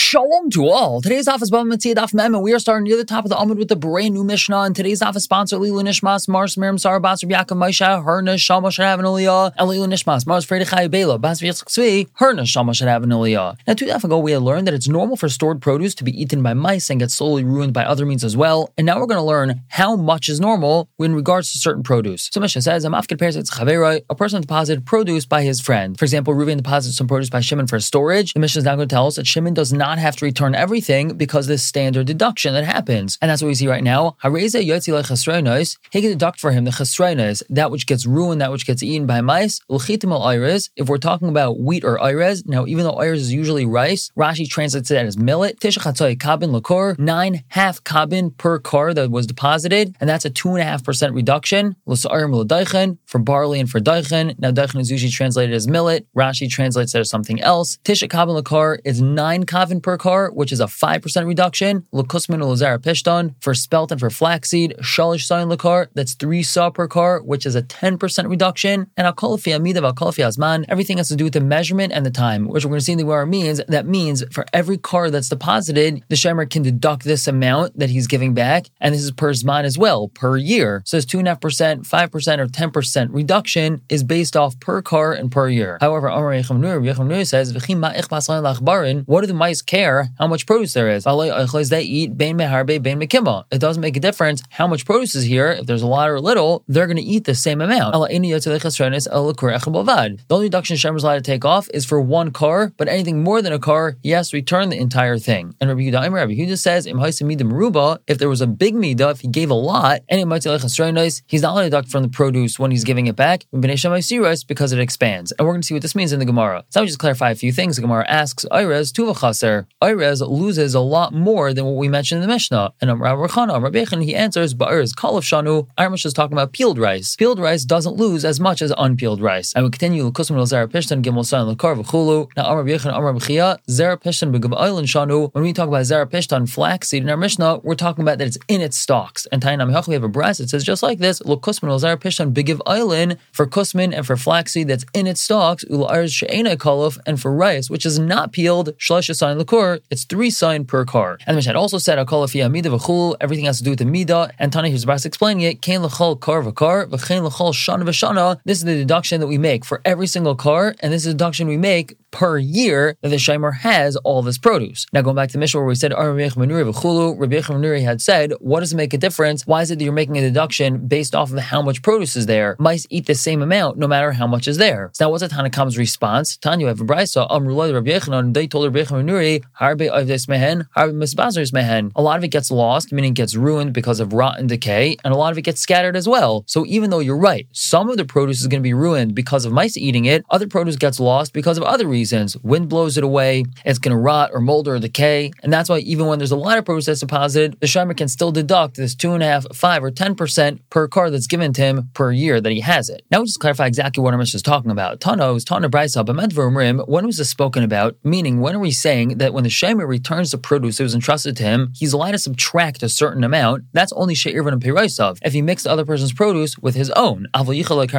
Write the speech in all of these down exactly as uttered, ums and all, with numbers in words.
Shalom to all. Today's daf is Bava Metzia Daf Mem, and we are starting near the top of the Amud with the brand new Mishnah. And today's daf is sponsored Lilu Nishmas, Mars Miriam Sarah Bas Rabbi Yaakov Moshe, Herna Shama Shadav and Aliyah, and Lilu Nishmas, Mars Freda Chai Bela, Bas Yitzchak Tzvi, Herna Shama Shadav and Aliyah. Now, two daf ago we had learned that it's normal for stored produce to be eaten by mice and get slowly ruined by other means as well. And now we're going to learn how much is normal in regards to certain produce. So Mishnah says, a person deposited produce by his friend. For example, Reuven deposits some produce by Shimon for storage. The Mishnah is now going to tell us that Shimon does not have to return everything because this standard deduction that happens. And that's what we see right now. Hareza yotzi lechasreinos. He can deduct for him the chasreinos, that which gets ruined, that which gets eaten by mice. L'chitim al iris. If we're talking about wheat or iris, now even though iris is usually rice, Rashi translates it as millet. Tisha chatzai kabin lakor. Nine half kabin per car that was deposited, and that's a two and a half percent reduction. L'sa'arim l'daichen for barley and for daichen. Now daichen is usually translated as millet. Rashi translates it as something else. Tisha kabin lakor is nine kavin per car, which is a five percent reduction. L'kusmin l'zara pishton for spelt and for flaxseed. Shalish sayin lakar, that's three saw per car, which is a ten percent reduction. And akolafi amidav akolafi azman, everything has to do with the measurement and the time, which we're going to see in the Gemara means. That means for every car that's deposited, the shemer can deduct this amount that he's giving back, and this is per zman as well, per year. So it's two and a half percent, five percent, or ten percent reduction is based off per car and per year. However, Amar Yecham Nur says, what do the mice care how much produce there is? They eat bein meharbe, bein mekima. It doesn't make a difference how much produce is here. If there's a lot or little, they're going to eat the same amount. The only deduction Shemer is allowed to take off is for one car, but anything more than a car, he has to return the entire thing. And Rabbi Yehuda, Rabbi Yehuda says, if there was a big midah, if he gave a lot, and he's not allowed to deduct from the produce when he's giving it back, because it expands. And we're going to see what this means in the Gemara. So let me just clarify a few things. The Gemara asks, Irez tuva chaser. Irez loses a lot more than what we mentioned in the Mishnah. And Amar Rechana, Amar Bechan, he answers, Ba'irez kalav shanu. Our Mishnah is talking about peeled rice. Peeled rice doesn't lose as much as unpeeled rice. I will continue. L'kusman l'zera pishtan gimel sayin l'kar v'chulu. Now Amar Bechan, Amar B'chia, zera pishtan b'gav island shanu. When we talk about zera pishtan flaxseed in our Mishnah, we're talking about that it's in its stalks. And Tainam Hach, we have a brass. It says just like this. L'kusman l'zera pishtan b'gav island for kusman and for flaxseed that's in its stalks. Ula'irez she'ena kalav, and for rice which is not peeled, shlosh sayin l'kor, it's three sign per car. And the Mishnah also said, everything has to do with the midah. And Tani, who's about explaining it, kain l'chol kar v'kar, v'chein l'chol shana v'shana. This is the deduction that we make for every single car, and this is the deduction we make per year that the Shemer has all this produce. Now going back to the Mishnah where we said, Rabbi Yecham had said, what does it make a difference? Why is it that you're making a deduction based off of how much produce is there? Mice eat the same amount no matter how much is there. So now what's the Tanakam's response? Tanya, you have a brayso, Amrullah Rabbi Yecham, they told Rabbi Yecham Nuri, Harbe Avdes Mehen, Harbe Misbazers Mehen. A lot of it gets lost, meaning it gets ruined because of rot and decay, and a lot of it gets scattered as well. So even though you're right, some of the produce is going to be ruined because of mice eating it, other produce gets lost because of other reasons. Wind blows it away, it's going to rot or molder or decay, and that's why even when there's a lot of produce that's deposited, the Shemer can still deduct this two and a half, five, or ten percent per car that's given to him per year that he has it. Now we just clarify exactly what our Mishnah is talking about. Tano is Tana Braisa, B'medvarim, when was this spoken about? Meaning, when are we saying that when the Shemer returns the produce that was entrusted to him, he's allowed to subtract a certain amount? That's only She'irvan and Piraisav, if he mixed the other person's produce with his own. But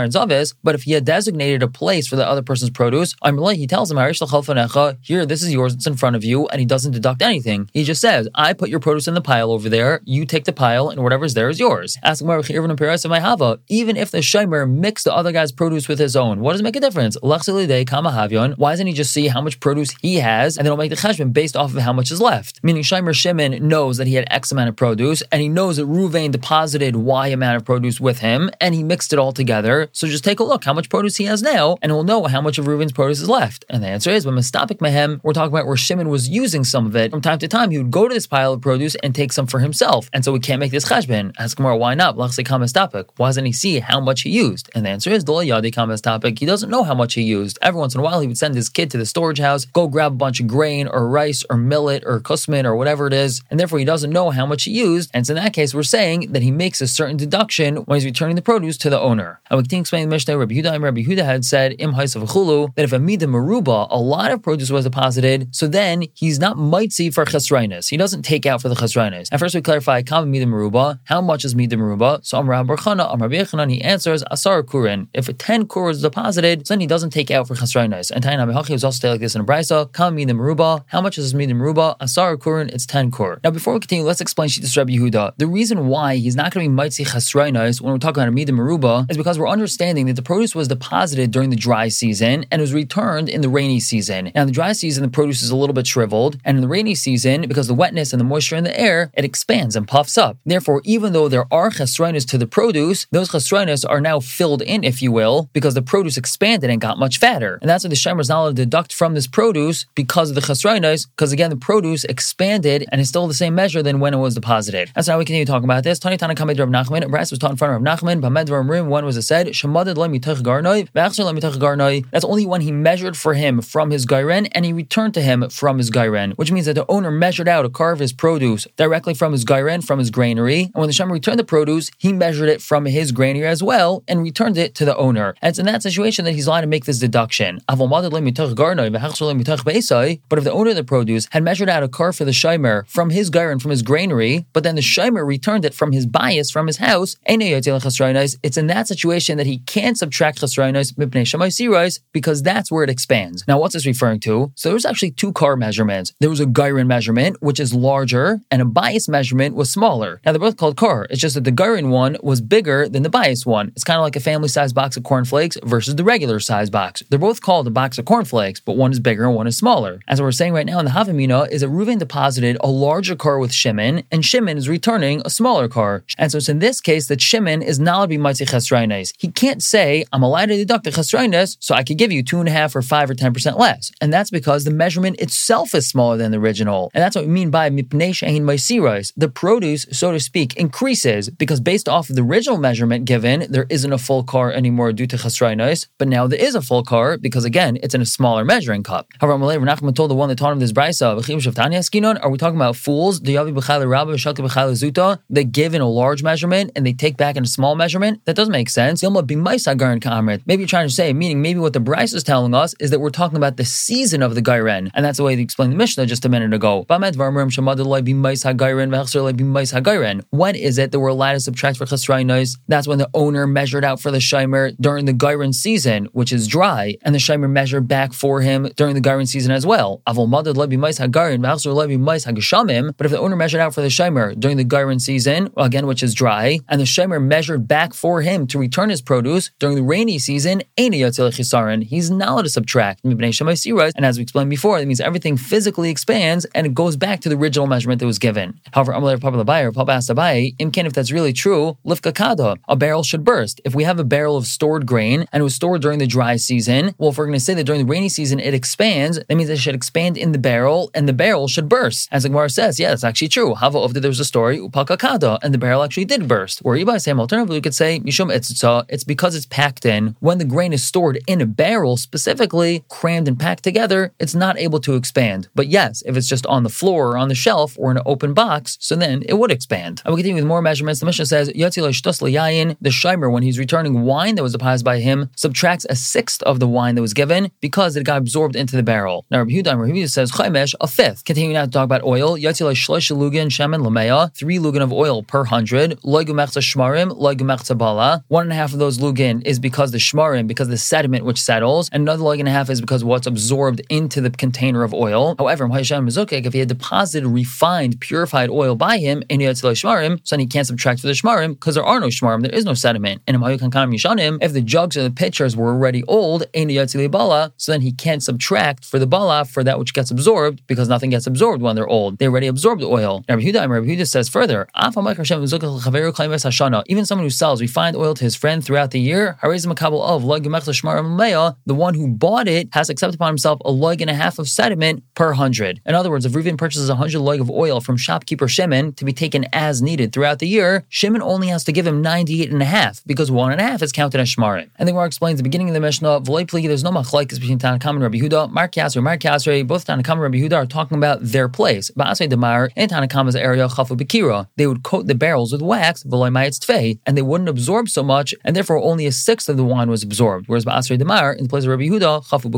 if he had designated a place for the other person's produce, he tells him, here, this is yours, it's in front of you, and he doesn't deduct anything. He just says, I put your produce in the pile over there, you take the pile, and whatever's there is yours. Ask him, even if the Shemer mixed the other guy's produce with his own, what does it make a difference? Why doesn't he just see how much produce he has, and then he'll make the cheshbon based off of how much is left? Meaning Shemer Shimon knows that he had X amount of produce, and he knows that Ruvain deposited Y amount of produce with him, and he mixed it all together. So just take a look how much produce he has now, and he'll know how much of Ruvain's produce is left. And the answer is, when Mistapik Mehem, we're talking about where Shimon was using some of it. From time to time, he would go to this pile of produce and take some for himself. And so we can't make this cheshbon. Ask Gemara, why not? Why doesn't he see how much he used? And the answer is, he doesn't know how much he used. Every once in a while, he would send his kid to the storage house, go grab a bunch of grain or rice or millet or kusmin or whatever it is, and therefore he doesn't know how much he used. And so in that case, we're saying that he makes a certain deduction when he's returning the produce to the owner. And we can explain the Mishnah, Rabbi Yehuda, Rabbi Yehuda had said, Im that if a midah meruba, meruba, a lot of produce was deposited, so then he's not mitzi for chesrainis. He doesn't take out for the chesrainis. And first we clarify, kama mida meruba, how much is mida meruba? So Amar Bar Chana, Amar Rabbi Yochanan, he answers, asar kurin. If a ten kur is deposited, so then he doesn't take out for chesrainis. And Taina Mehachi was also stated like this in a brisa, kama mida meruba, how much is mida meruba? Asar kurin, it's ten kur. Now before we continue, let's explain Shittas Rabbi Yehuda. The reason why he's not going to be mitzi chesrainis when we're talking about a mida meruba is because we're understanding that the produce was deposited during the dry season and was returned in the rainy season. Now in the dry season, the produce is a little bit shriveled, and in the rainy season, because the wetness and the moisture in the air, it expands and puffs up. Therefore, even though there are chesrainis to the produce, those chesrainis are now filled in, if you will, because the produce expanded and got much fatter. And that's why the Shemer is not allowed to deduct from this produce because of the chesrainis, because again, the produce expanded and is still the same measure than when it was deposited. That's how we continue talking about this. Tani Tana Kamed Rav Nachman, Bryce was taught in front of Rav Nachman, Bamed Rim, one was it said, Shemadad le mitach garnoi, V'achsher le mitach garnoi. That's only when he measured for him from his gairen and he returned to him from his gairen, which means that the owner measured out a car of his produce directly from his gairen, from his granary, and when the Shemer returned the produce, he measured it from his granary as well and returned it to the owner. And it's in that situation that he's allowed to make this deduction. But if the owner of the produce had measured out a car for the Shemer from his gairen, from his granary, but then the Shemer returned it from his bias, from his house, it's in that situation that he can't subtract chesrainos mipnei shamai sirais because that's where it expands. Now, what's this referring to? So there's actually two car measurements. There was a gairin measurement, which is larger, and a bias measurement was smaller. Now, they're both called car. It's just that the gairin one was bigger than the bias one. It's kind of like a family-sized box of cornflakes versus the regular-sized box. They're both called a box of cornflakes, but one is bigger and one is smaller. As we're saying right now in the Havamina is that Reuven deposited a larger car with Shimon, and Shimon is returning a smaller car. And so it's in this case that Shimon is not allowed to be mitzi chesrainos. He can't say, I'm allowed to deduct the chesrainos, so I could give you two and a half or five or ten percent less. And that's because the measurement itself is smaller than the original. And that's what we mean by mipnei she'ein ma'isiros. The produce, so to speak, increases because based off of the original measurement given, there isn't a full car anymore due to chesrainos, but now there is a full car because again, it's in a smaller measuring cup. However, Rav Nachman told the one that taught him this brisa, are we talking about fools? They give in a large measurement and they take back in a small measurement? That doesn't make sense. Maybe you're trying to say, meaning maybe what the Bryce is telling us is that we're talking about the season of the gairen, and that's the way they explained the Mishnah just a minute ago. When is it that we're allowed to subtract for chesrainos? That's when the owner measured out for the Shemer during the gairen season, which is dry, and the Shemer measured back for him during the gairen season as well. But if the owner measured out for the Shemer during the gairen season, well, again, which is dry, and the Shemer measured back for him to return his produce during the rainy season, he's not allowed to subtract. And as we explained before, that means everything physically expands and it goes back to the original measurement that was given. However, Papa asked Abaye, Imken, if that's really true, lifka kada, a barrel should burst. If we have a barrel of stored grain and it was stored during the dry season, well, if we're going to say that during the rainy season it expands, that means it should expand in the barrel and the barrel should burst. As the Gemara says, yeah, that's actually true. Hava of there was a story, upaka kada, and the barrel actually did burst. Or by same alternatively, we could say, Mishum etzitza, it's because it's packed in. When the grain is stored in a barrel, specifically crammed and packed together, it's not able to expand. But yes, if it's just on the floor or on the shelf or in an open box, so then it would expand. And we continue with more measurements. The Mishnah says, the Shemer, when he's returning wine that was deposited by him, subtracts a sixth of the wine that was given because it got absorbed into the barrel. Now, Rabbi Yehuda, Rabbi Yehuda says, Chaimesh, a fifth. Continuing now to talk about oil, three lugin of oil per hundred, shmarim, one and a half of those lugin is because the shmarim, because the sediment which settles, and another lug and a half is because what's absorbed into the container of oil. However, if he had deposited refined, purified oil by him, so then he can't subtract for the shmarim because there are no shmarim, there is no sediment. And if the jugs or the pitchers were already old, so then he can't subtract for the bala for that which gets absorbed because nothing gets absorbed when they're old. They already absorbed the oil. Rabbi Yehuda, Rabbi Yehuda says further, even someone who sells refined oil to his friend throughout the year, the one who bought it has to accept upon himself a lug and a half of sediment per hundred. In other words, if Reuven purchases a hundred lug of oil from shopkeeper Shimon to be taken as needed throughout the year, Shimon only has to give him ninety-eight and a half because one and a half is counted as shmarim. And the Gemara explains the beginning of the Mishnah, there's no machlokes between Tanakam and Rabbi Yehuda. Mark Yasser, Mark Yasser, both Tanakam and Rabbi Yehuda are talking about their place. Ba'asei Demar and Tanakama's area chafu b'kira. They would coat the barrels with wax, and they wouldn't absorb so much, and therefore only a sixth of the wine was absorbed. Whereas Ba'asei Demar, in the place of Rabbi Yehuda, chafu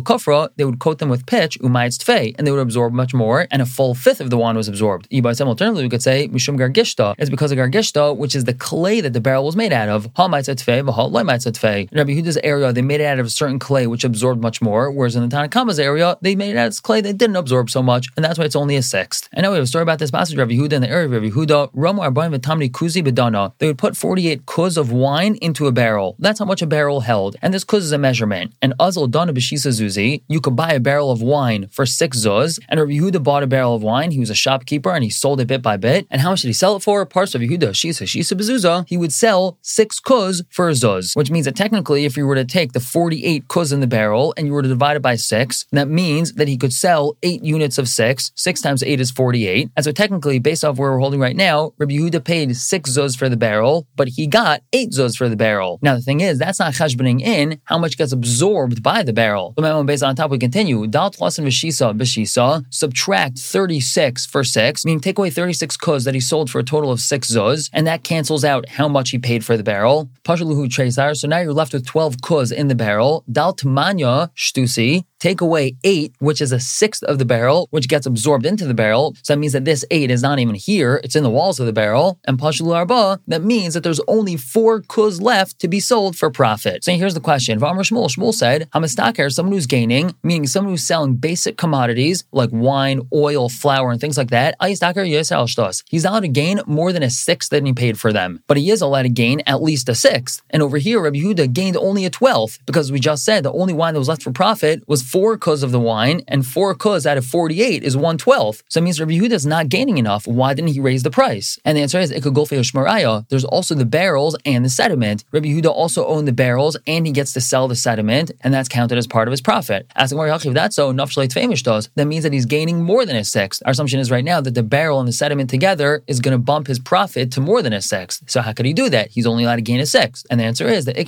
b'kufra, they would coat them with pitch, umayitz tfei, and they would absorb much more, and a full fifth of the wine was absorbed. Alternatively, we could say mishum gargishta. It's because of gargishta, which is the clay that the barrel was made out of. Ha ma'itz tfei, v'ha lo ma'itz tfei. In Rabbi Yehuda's area, they made it out of a certain clay which absorbed much more, whereas in the Tanakama's area, they made it out of clay that didn't absorb so much, and that's why it's only a sixth. And now we have a story about this passage. Rabbi Yehuda in the area of Rabbi Yehuda, Ramu Arbaim v'tamni kuzi bedana. They would put forty-eight kuz of wine into a barrel. That's how much a barrel held, and this kuz is a measurement. And azal dana b'shisa zuzi, you could buy a barrel of wine for six zuz. And Rabbi Yehuda bought a barrel of wine. He was a shopkeeper, and he sold it bit by bit. And how much did he sell it for? Parts of Yehuda shisa shisa bezuza. He would sell six kuz for a zuz, which means that technically, if you were to take the forty-eight kuz in the barrel and you were to divide it by six, that means that he could sell eight units of six. Six times eight is forty-eight. And so technically, based off where we're holding right now, Rabbi Yehuda paid six zuz for the barrel, but he got eight zuz for the barrel. Now the thing is, that's not cheshboning in how much gets absorbed by the barrel. So based on top, we continue. Dal tlasin v'shisa b'shisa. Subtract thirty-six for six, meaning take away thirty-six kuz that he sold for a total of six zuz, and that cancels out how much he paid for the barrel. Pashaluhu tresar. So now you're left with twelve kuz in the barrel. Dal tmanya shtusi. Take away eight, which is a sixth of the barrel, which gets absorbed into the barrel. So that means that this eight is not even here. It's in the walls of the barrel. And Pashalu Arba, that means that there's only four kuz left to be sold for profit. So here's the question. V'amar Shmuel, Shmuel said, Hamastaker, someone who's gaining, meaning someone who's selling basic commodities like wine, oil, flour, and things like that. He's not allowed to gain more than a sixth than he paid for them. But he is allowed to gain at least a sixth. And over here, Rabbi Yehuda gained only a twelfth, because we just said the only wine that was left for profit was four kuz of the wine, and four kuz out of forty-eight is one twelfth. So it means Rabbi Yehuda is not gaining enough. Why didn't he raise the price? And the answer is, there's also the barrels and the sediment. Rabbi Yehuda also owned the barrels, and he gets to sell the sediment, and that's counted as part of his profit. Asking if that's so, that means that he's gaining more than a sixth. Our assumption is right now that the barrel and the sediment together is going to bump his profit to more than a sixth. So how could he do that? He's only allowed to gain a sixth. And the answer is that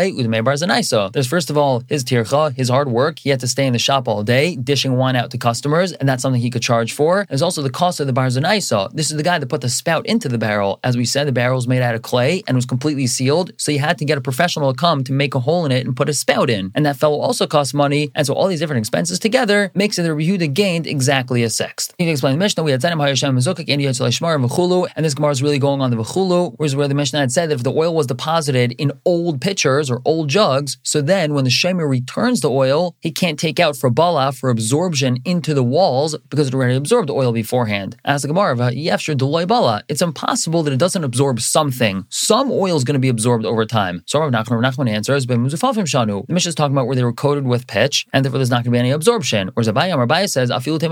there's first of all his tircha, his hard work. He had to stay in the shop all day, dishing wine out to customers, and that's something he could charge for. There's also the cost of the bar zanaisa. This is the guy that put the spout into the barrel. As we said, the barrel was made out of clay and was completely sealed, so you had to get a professional to come to make a hole in it and put a spout in. And that fellow also cost money, and so all these different expenses together makes it that Rabbi Yehuda gained exactly a sixth. You can explain the Mishnah. We had Zanim Hayashem Mezukik and V'chulu, and this Gemara is really going on the V'chulu, whereas where the Mishnah had said that if the oil was deposited in old pitchers or old jugs, so then when the Shemer returns the oil, he can't take out for bala, for absorption into the walls, because it already absorbed the oil beforehand. As the Gemara, it's impossible that it doesn't absorb something. Some oil is going to be absorbed over time. So Rav Nachman, Rav Nachman answers, the Mishnah is talking about where they were coated with pitch, and therefore there's not going to be any absorption. Whereas Abaye Abaye says,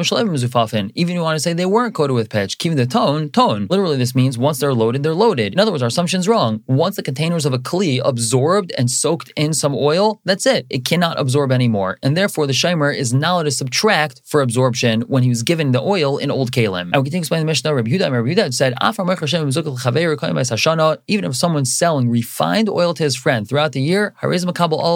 even if you want to say they weren't coated with pitch, keeping the tone, tone. Literally, this means once they're loaded, they're loaded. In other words, our assumption's wrong. Once the containers of a kli absorbed and soaked in some oil, that's it. It cannot absorb anymore. And therefore, the Shomer is not allowed to subtract for absorption when he was given the oil in old kalim. I will continue to explain the Mishnah. Rabbi Yehuda, Rabbi Yehuda said, even if someone's selling refined oil to his friend throughout the year, he has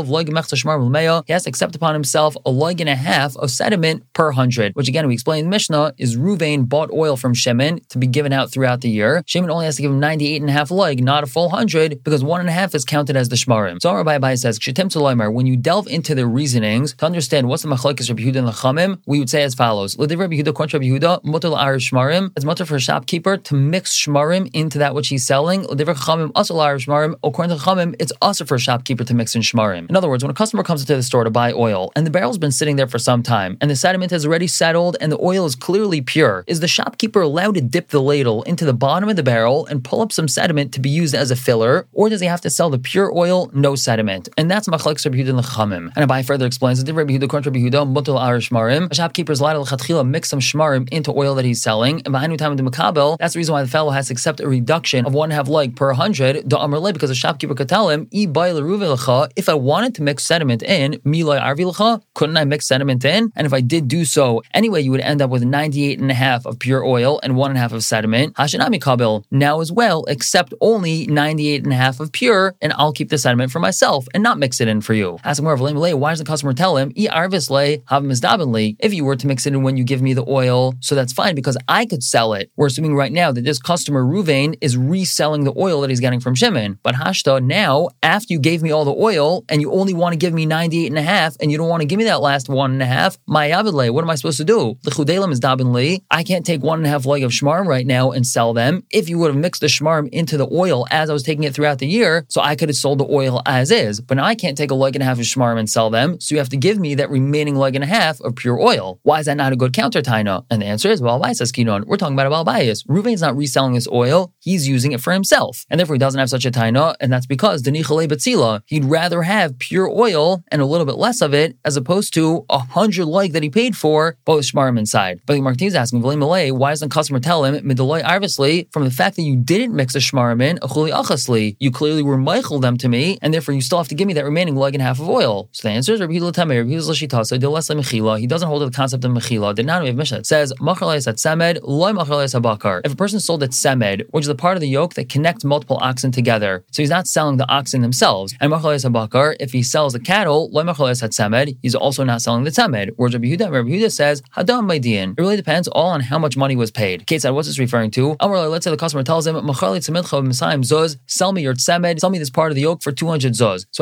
to accept upon himself a log and a half of sediment per hundred, which again, we explained in the Mishnah, is Ruvain bought oil from Shimon to be given out throughout the year. Shimon only has to give him ninety-eight and a half log, not a full hundred, because one and a half is counted as the shmarim. So Rabbi Abai says, when you delve into the reasonings to understand what's the machlokes Rabbi Yehuda and Lachamim, we would say as follows: Rabbi Yehuda, Rabbi Yehuda, mutar l'ariv shmarim. It's mutar for a shopkeeper to mix shmarim into that which he's selling. Chachamim asur l'ariv shmarim. According to Chachamim, it's also for a shopkeeper to mix in shmarim. In other words, when a customer comes into the store to buy oil and the barrel's been sitting there for some time and the sediment has already settled and the oil is clearly pure, is the shopkeeper allowed to dip the ladle into the bottom of the barrel and pull up some sediment to be used as a filler, or does he have to sell the pure oil, no sediment? And that's machlokes Rabbi Yehuda and Lachamim. And Abai further explains that Rabbi Yehuda, according to Rabbi Yehuda, mutar l'ariv shmarim. A shopkeeper is allowed to l'chatchila mix some shmarim into oil that he's selling, and behind time of the makabel, that's the reason why the fellow has to accept a reduction of one and a half leg per hundred. Da amar le, because the shopkeeper could tell him, I bay l'ruve l'cha, if I wanted to mix sediment in, mi lo arvi l'cha, couldn't I mix sediment in? And if I did do so, anyway, you would end up with ninety-eight and a half of pure oil and one and a half of sediment. Hashanami kabel, now as well, accept only ninety-eight and a half of pure, and I'll keep the sediment for myself and not mix it in for you. Ask him, why does the customer tell him, If you were to mix it in when you give me the oil, so that's fine because I could sell it. We're assuming right now that this customer Ruvain is reselling the oil that he's getting from Shimon. But Hashta, now, after you gave me all the oil and you only want to give me ninety-eight and a half and you don't want to give me that last one and a half, my Avidle, what am I supposed to do? L'chudelim is dabin li. I can't take one and a half leg of shmarim right now and sell them. If you would have mixed the shmarim into the oil as I was taking it throughout the year, so I could have sold the oil as is. But now I can't take a leg and a half of shmarim and sell them, so you have to give me that remaining leg and a half of pure oil. Why is that not a good counter, Taina? And the answer is, well, says Kinon. We're talking about a Balbayis. Ruvain's not reselling this oil, he's using it for himself. And therefore he doesn't have such a Taina, and that's because Denichale Batzila, he'd rather have pure oil and a little bit less of it, as opposed to a hundred leg that he paid for, but with shmarim inside. But Martin is asking, why doesn't the customer tell him, Midaloi Arvisli, from the fact that you didn't mix the shmarim in, Achuli Achasli, you clearly were Michael them to me, and therefore you still have to give me that remaining leg and a half of oil. So the answer is Rabbi Hila Tamei, Rabbi Hila Shitasa, Dilesle Mechila, he doesn't hold to the concept of Mechila. Did not have Mishnah. It says, Machalais at Semed, Loi Machalais Habakar. If a person sold at Semed, which is the part of the yoke that connects multiple oxen together, so he's not selling the oxen themselves, and Machalais Habakar, if he sells the cattle, Loi Machalais at Semed, he's also not selling the Semed. Whereas Rabbi Yehuda, Rabbi Yehuda says, Hadam Maidian. It really depends all on how much money was paid. Kate said, what's this referring to? Let's say the customer tells him, sell me your Tzemed, sell me this part of the yoke for two hundred zuz. So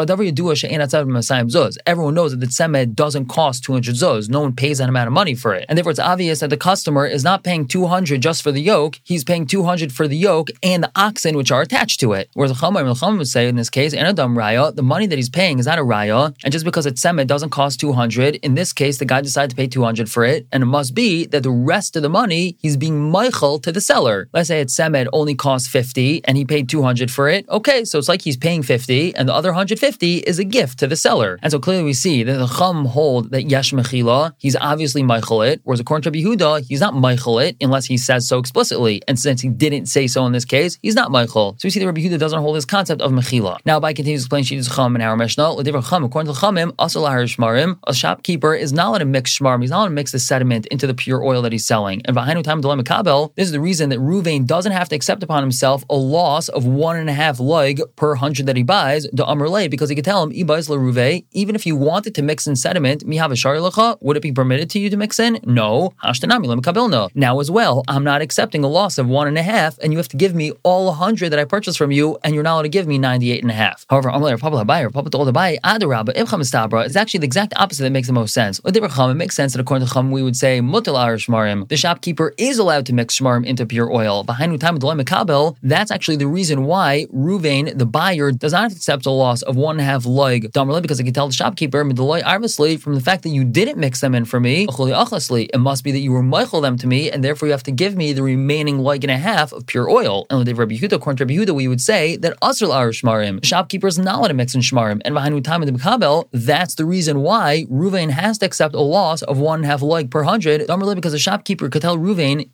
everyone knows that the Tzemed doesn't cost two hundred zuz. No one pays that amount of money for it. And therefore it's obvious that the customer is not paying two hundred just for the yoke, he's paying two hundred for the yoke and the oxen which are attached to it. Whereas the Chachamim would say in this case, Anadam Raya, the money that he's paying is not a Raya, and just because a Tzemed doesn't cost two hundred, in this case the guy decided to pay two hundred for it, and it must be that the rest of the money he's being Michael to the seller. Let's say a Tzemed only costs fifty and he paid two hundred for it. Okay, so it's like he's paying fifty and the other one hundred fifty is a gift to the seller. And so clearly we see that the Chum hold that Yesh Mechila, he's obviously Michael it, whereas according to Rabbi Yehuda, he's not Michael it unless he says so explicitly. And since he didn't say so in this case, he's not Michael. So we see that Rabbi Yehuda doesn't hold this concept of Mechila. Now, by continuing to explain Shittas Chum in our Mishnah, according to the Chumim, Asal Lahar Shmarim, a shopkeeper is not allowed to mix shmarim, he's not allowed to mix the sediment into the pure oil that he's selling. And V'hainu Tam Delay Mekabel, this is the reason that Ruvain doesn't have to accept upon himself a loss of one and a half leg per hundred that he buys, the Amrle, because he could tell him, Ibais LaRuve, even if you wanted to mix in sediment, Mihav Sharilacha, would it be permitted to you to mix in? No. Hashtanami Lemekabelna. Now as well, I'm not accepting a loss of one and a half, and you have to give me all a hundred that I purchased from you, and you're not allowed to give me ninety-eight and a half. However, Amrle Papa Habai, Papa Tol Habai, Adarabba, Ibcham Estabra, is actually the exact opposite that makes the most sense. It makes sense that according to Chum, we would say Mutal Ar Shmarim. The shopkeeper is allowed to mix shmarim into pure oil. V'hainu Tam Delay Mekabel, that's actually the reason why Ruvain, the buyer, does not accept a loss of one and a half leg, because he can tell the shopkeeper, Midaloi Arvisli, from the fact that you didn't mix them in for me, it must be that you were Michael them to me, and therefore you have to give me the remaining leg and a half of pure oil. And with Rabbi Yehuda, according to Rabbi Yehuda, we would say that Asr Ar Shmarim, the shopkeeper is not allowed to mix in shmarim, and V'hainu Tam Delay Mekabel, that's the reason why Ruvain has to accept a loss of one and a half leg per hundred, because the shopkeeper could tell Ruvain,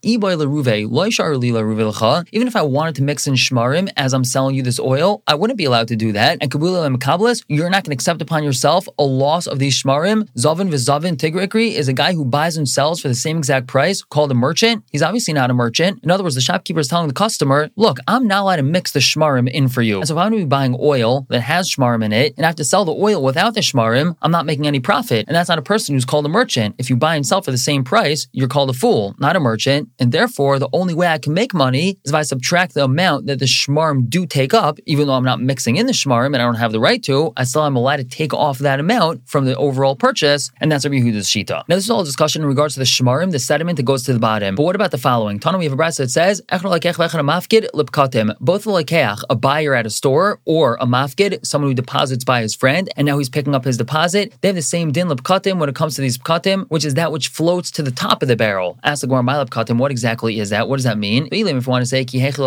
even if I wanted to mix in shmarim as I'm selling you this oil, I wouldn't be allowed to do that. And Kabula and Makablis, you're not going to accept upon yourself a loss of these shmarim. Zavin v'zavin tigrikri is a guy who buys and sells for the same exact price, called a merchant. He's obviously not a merchant. In other words, the shopkeeper is telling the customer, look, I'm not allowed to mix the shmarim in for you. And so if I'm going to be buying oil that has shmarim in it, and I have to sell the oil without the shmarim, I'm not making any profit. And that's not a person who's called a merchant. If you buy and sell for the same price, you're called a fool, not a merchant. And therefore, the only way I can make money is if I subtract the amount that the shmarim do take up, even though I'm not mixing in the shmarim and I don't have the right to, I still am allowed to take off that amount from the overall purchase, and that's Rabbi Yehuda's shita. Now, this is all a discussion in regards to the shmarim, the sediment that goes to the bottom. But what about the following? Tana, we have a brayso that says, both the lekeach, a buyer at a store, or a mafkid, someone who deposits by his friend, and now he's picking up his deposit, they have the same din lepkatim when it comes to these pkatim, which is that which floats to the top of the barrel. Ask the Gemara, my lepkatim, what exactly is that? What does that mean? If you want to say,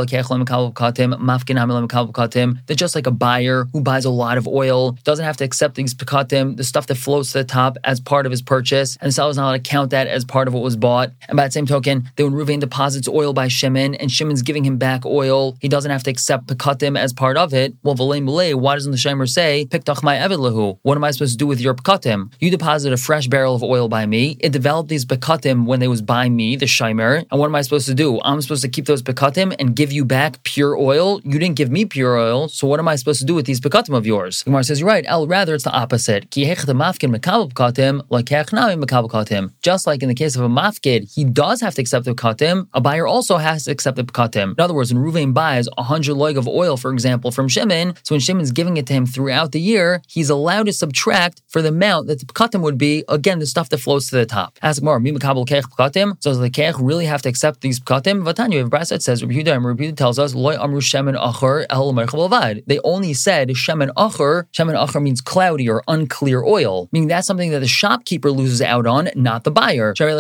that just like a buyer who buys a lot of oil doesn't have to accept these pekatim, the stuff that floats to the top, as part of his purchase, and the seller is not allowed to count that as part of what was bought. And by the same token, that when Ruvain deposits oil by Shimon and Shimon's giving him back oil, he doesn't have to accept pekatim as part of it. Well, v'lei mulei, why doesn't the Shomer say, piktach my eved lahu? What am I supposed to do with your pekatim? You deposited a fresh barrel of oil by me. It developed these pekatim when they was by me, the Shomer. And what am I supposed to do? I'm supposed to keep those pekatim and give you back pure oil. You didn't give me pure oil, so what am I supposed to do with these pekatim of yours? The Gemara says, you're right, El, rather it's the opposite. If mafkid mekabel pkatim, lekech nami mekabel pkatim. Just like in the case of a mafkid, he does have to accept the pkatim, a buyer also has to accept the pkatim. In other words, when Ruvain buys one hundred loig of oil, for example, from Shimon, so when Shimon's giving it to him throughout the year, he's allowed to subtract for the amount that the pkatim would be, again, the stuff that floats to the top. Ask more, mi mekabel kech pkatim? So does the kech really have to accept these pkatim? Vatanya, we have a brass that says, Rabbi Yehuda, and Rabbi Yehuda tells us, loy amru shemen acher el merchel avad. They only said shemen acher. Shemen acher means cloudy or unclear oil, meaning that's something that the shopkeeper loses out on, not the buyer. Because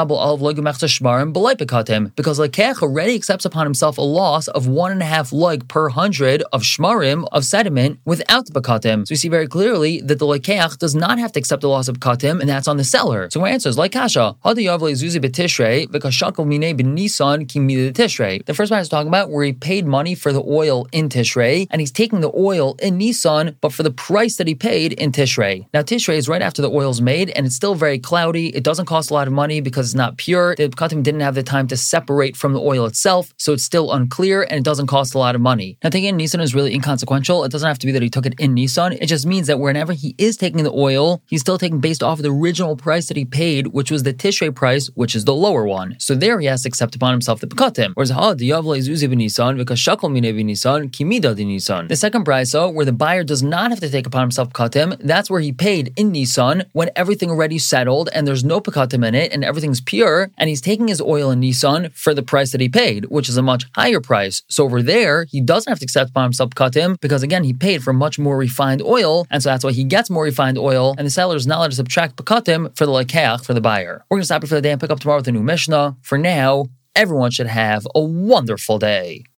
lekech already accepts upon himself a loss of one and a half loig per hundred of shmarim, of sediment, without the pekatim. So we see very clearly that the lekech does not have to accept the loss of pekatim, and that's on the seller. So my answer is like kasha. The first one I was talking about where he paid money for the oil in Tishrei, and he's taking the oil in Nisan, but for the price that he paid in Tishrei. Now Tishrei is right after the oil's made, and it's still very cloudy. It doesn't cost a lot of money because it's not pure. The pekatim didn't have the time to separate from the oil itself, so it's still unclear, and it doesn't cost a lot of money. Now taking it in Nisan is really inconsequential. It doesn't have to be that he took it in Nisan. It just means that whenever he is taking the oil, he's still taking based off of the original price that he paid, which was the Tishrei price, which is the lower one. So there he has to accept upon himself the pekatim. Whereas ha the yavle zuzi b'Nisan because shakol mine b'Nisan kimida d'Nisan. The second brisa where the buyer does not have to take upon himself pekatim, that's where he paid in Nisan when everything already settled and there's no pekatim in it and everything's pure, and he's taking his oil in Nisan for the price that he paid, which is a much higher price. So over there he doesn't have to accept upon himself pekatim because again he paid for much more refined oil, and so that's why he gets more refined oil, and the seller is not allowed to subtract pekatim for the lekeach for the buyer. We're going to stop it for the day and pick up tomorrow with a new Mishnah. For now, everyone should have a wonderful day.